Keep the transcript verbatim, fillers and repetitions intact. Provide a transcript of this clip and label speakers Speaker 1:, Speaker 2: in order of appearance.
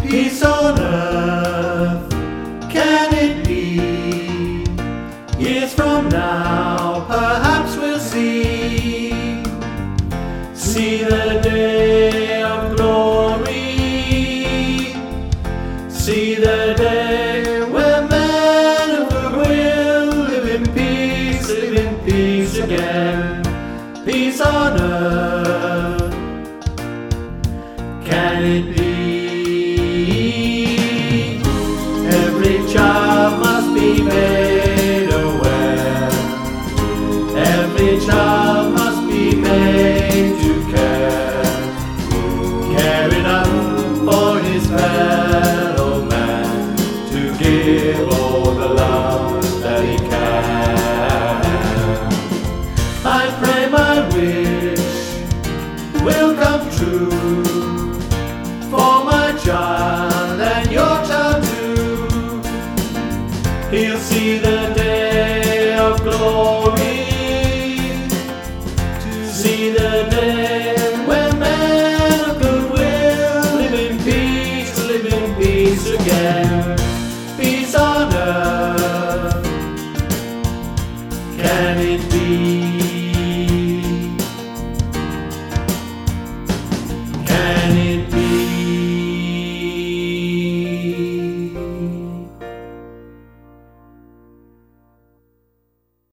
Speaker 1: Peace on earth, can it be? Years from now, perhaps we'll see. See the day of glory. See the day when men of the will live in peace, live in peace again. Peace on earth, can it be? Every child must be made aware. Every child must be made to care. Care enough for his fellow man to give all the love that he can. I pray my wish will come true.